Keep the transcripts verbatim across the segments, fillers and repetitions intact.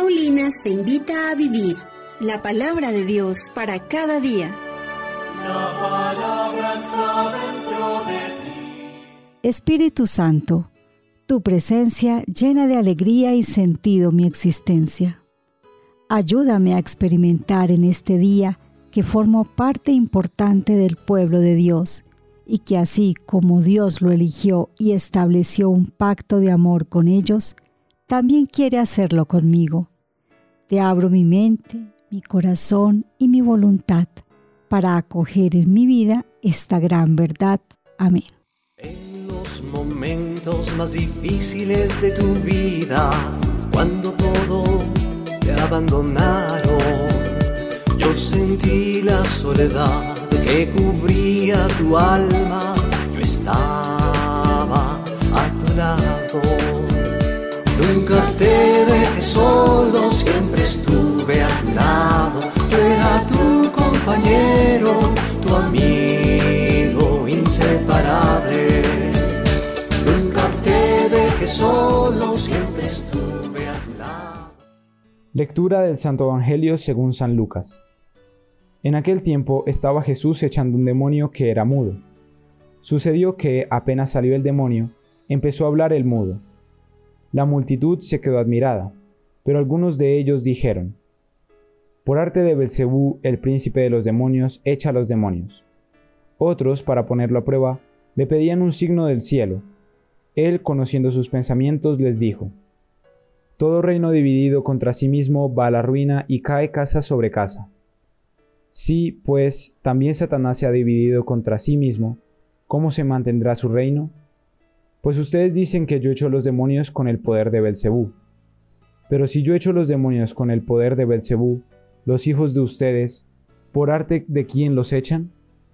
Paulinas te invita a vivir la palabra de Dios para cada día. La palabra está dentro de ti. Espíritu Santo, tu presencia llena de alegría y sentido mi existencia. Ayúdame a experimentar en este día que formo parte importante del pueblo de Dios y que así como Dios lo eligió y estableció un pacto de amor con ellos, también quiere hacerlo conmigo. Te abro mi mente, mi corazón y mi voluntad para acoger en mi vida esta gran verdad. Amén. En los momentos más difíciles de tu vida, cuando todo te abandonaron, yo sentí la soledad que cubría tu alma. Yo estaba a tu lado. Nunca te dejé solo, siempre estuve a tu lado. Yo era tu compañero, tu amigo inseparable. Nunca te dejé solo, siempre estuve a tu lado. Lectura del Santo Evangelio según San Lucas. En aquel tiempo estaba Jesús echando un demonio que era mudo. Sucedió que, apenas salió el demonio, empezó a hablar el mudo. La multitud se quedó admirada, pero algunos de ellos dijeron: por arte de Belcebú, el príncipe de los demonios, echa a los demonios. Otros, para ponerlo a prueba, le pedían un signo del cielo. Él, conociendo sus pensamientos, les dijo: todo reino dividido contra sí mismo va a la ruina y cae casa sobre casa. Si, pues, también Satanás se ha dividido contra sí mismo, ¿cómo se mantendrá su reino? Pues ustedes dicen que yo echo los demonios con el poder de Belcebú. Pero si yo echo los demonios con el poder de Belcebú, los hijos de ustedes, ¿por arte de quién los echan?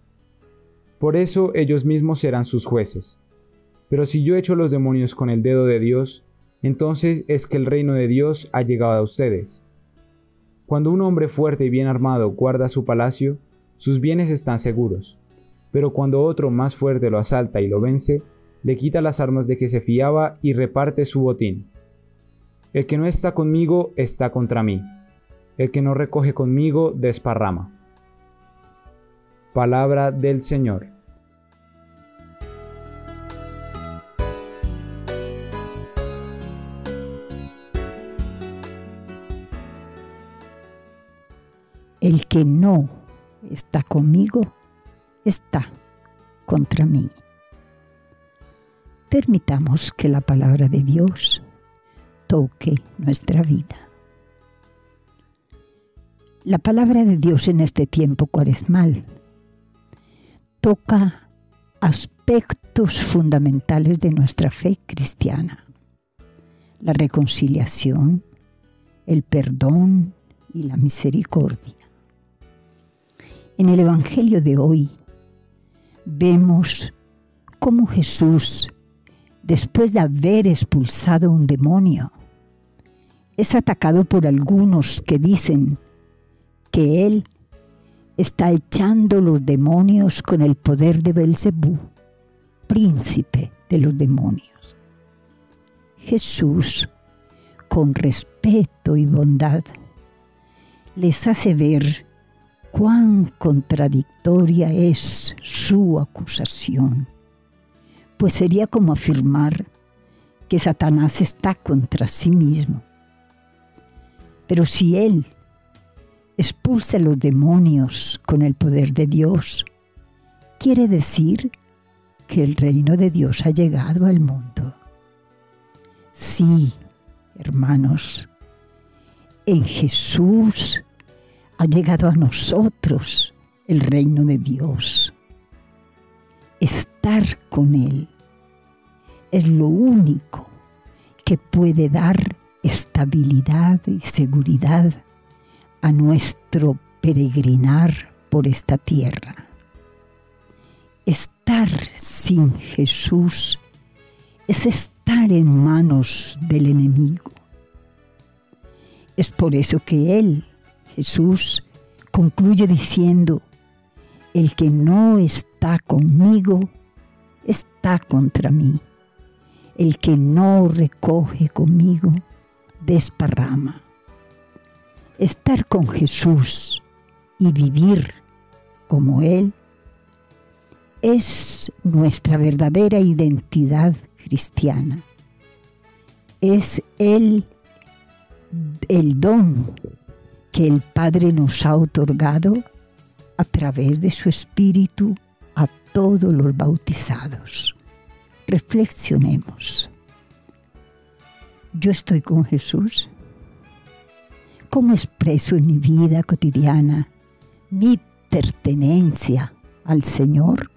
Por eso ellos mismos serán sus jueces. Pero si yo echo los demonios con el dedo de Dios, entonces es que el reino de Dios ha llegado a ustedes. Cuando un hombre fuerte y bien armado guarda su palacio, sus bienes están seguros. Pero cuando otro más fuerte lo asalta y lo vence, le quita las armas de que se fiaba y reparte su botín. El que no está conmigo está contra mí. El que no recoge conmigo desparrama. Palabra del Señor. El que no está conmigo está contra mí. Permitamos que la palabra de Dios toque nuestra vida. La palabra de Dios en este tiempo cuaresmal toca aspectos fundamentales de nuestra fe cristiana: la reconciliación, el perdón y la misericordia. En el Evangelio de hoy vemos cómo Jesús, después de haber expulsado un demonio, es atacado por algunos que dicen que Él está echando los demonios con el poder de Belcebú, príncipe de los demonios. Jesús, con respeto y bondad, les hace ver cuán contradictoria es su acusación, pues sería como afirmar que Satanás está contra sí mismo. Pero si Él expulsa a los demonios con el poder de Dios, quiere decir que el reino de Dios ha llegado al mundo. Sí, hermanos, en Jesús ha llegado a nosotros el reino de Dios. Estar con Él es lo único que puede dar estabilidad y seguridad a nuestro peregrinar por esta tierra. Estar sin Jesús es estar en manos del enemigo. Es por eso que Él, Jesús, concluye diciendo: el que no está conmigo está contra mí. El que no recoge conmigo desparrama. Estar con Jesús y vivir como Él es nuestra verdadera identidad cristiana. Es Él el don que el Padre nos ha otorgado a través de su Espíritu a todos los bautizados. Reflexionemos. ¿Yo estoy con Jesús? ¿Cómo expreso en mi vida cotidiana mi pertenencia al Señor?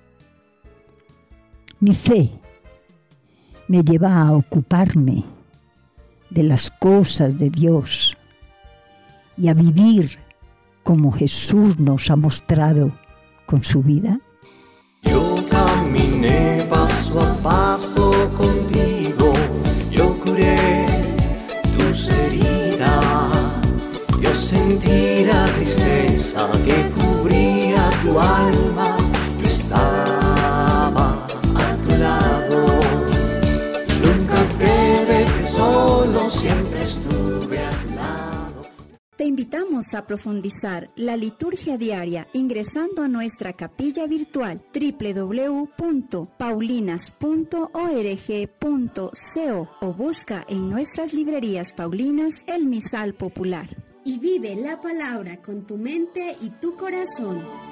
Mi fe me lleva a ocuparme de las cosas de Dios y a vivir como Jesús nos ha mostrado con su vida. Yo caminé paso a paso contigo, yo curé tus heridas, yo sentí la tristeza que cubría tu alma, yo estaba a tu lado, nunca te dejé solo, siempre estuve a tu lado. Te invitamos a profundizar la liturgia diaria ingresando a nuestra capilla virtual doble u doble u doble u punto paulinas punto org punto co o busca en nuestras librerías paulinas el misal popular. Y vive la palabra con tu mente y tu corazón.